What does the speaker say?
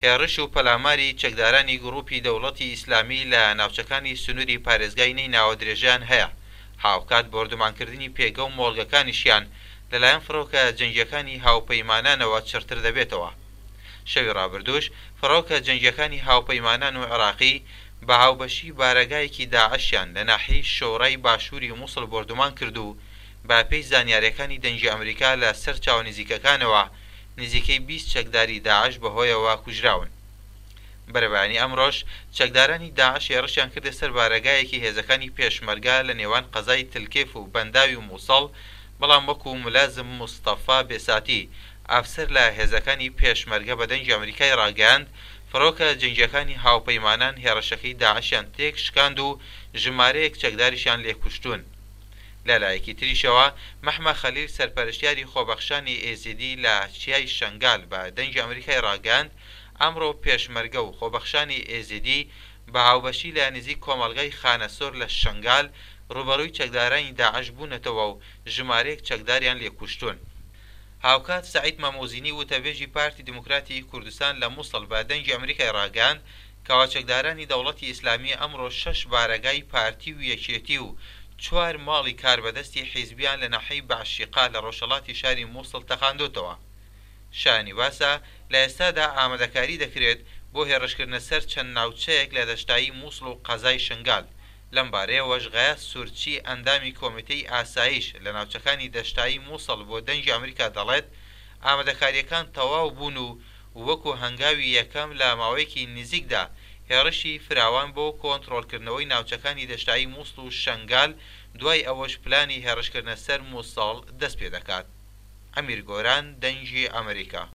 هێڕش و پەلاماری چەکدارانی گروپی دەوڵەتی ئیسلامی لە ناوچەکانی سنووری پارێزگای ناوە درێژیان هەیە. هاوکات بۆردومانکردنی پێگە و مۆڵگەکانیشیان لەلایەن فڕۆکە جەنگیەکانی هاوپەیمانانەوە چرتر دەبێتەوە. شەوی ڕابردووش فڕۆکە جەنگیەکانی هاوپەیمانان و عێراقی بە هاوبەشی بارەگایەکی داعشیان لە ناحیەی شۆڕای باشووری مووسڵ بۆردومان کرد و با پێی زانیاریەکانی دەنگی ئەمریکا لە سەر چاو نزیکەکانەوە نزیکەی 20 چەکداری داعش بەهۆیەوە کوژراون. بەرەبانی ئەمڕۆژ چەکدارانی داعش هێڕشیان کردە سەر بارەگایەکی هێزەکانی پێشمەرگا لە نێوان قەزای تلکێف و بەنداوی و مووسڵ، بەڵام وەکو ملازم مستەفا بێساتی ئافسەر لە هێزەکانی پێشمەرگە بە دەنگی ئەمریکای ڕاگەاند فڕۆکە جەنگیەکانی هاوپەیمانان هێڕشەکەی داعشیان تێک شکاند و ژمارەیەک چەکداریشیان لێکوشتون. لەلایەکی تریشەوە مەحمە خەلیل سەرپەرشتیاری خۆبەخشانی ئێزیدی لە چیای شنگال بە دەنگی ئەمریکای ڕاگەاند ئەمڕۆ پێشمەرگە و خۆبەخشانی ئێزیدی بە هاوبەشی لە نزیک کۆمەڵگەی خانەسۆر لە شنگال ڕوبەڕووی چەکدارانی داعش بوونەتەوە و ژمارەیەک چەکداریان لێکوشتون. هاوکات سعید مەموزینی وتەبێژی پارتی دموکراتی کوردستان لە مووسڵ بە دەنگی ئەمریکای ڕاگەاند کەوا چەکدارانی دەوڵەتی ئیسلامی ئەمڕۆ 6 بارەگای پارتی و یەکێتی و 4 ماڵی کاربەدەستی حیزبیان لە ناحەی بەعشیقا لە ڕۆژهەڵاتی شاری مووسڵ تەقاندوتەوە. شانی باسە لە ئێستادا ئامادەکاری دەکرێت بۆ هێڕشکردنە سەر چەند ناوچەیەک لە دەشتایی مووسڵ و قەزای شنگال. لەم بارەیەوەش غەیاس سورچی ئەندامی کۆمیتەی ئاسایش لە ناوچەکانی دەشتایی مووسڵ بۆ دەنگی ئەمریکا دەڵێت ئامادەکاریەکان تەواو بوون و وەکو هەنگاوی یەکەم لە ماوەیەکی نزیکدا هێڕشی فراوان بۆ کۆنتڕۆڵکردنەوەی ناوچەکانی دەشتایی مووسڵ و شنگال دوای ئەوەش پلانی هێڕشکردنە سەر مووسڵ دەست پێ دەکات. ئەمیر گۆران، دەنگی ئەمریکا.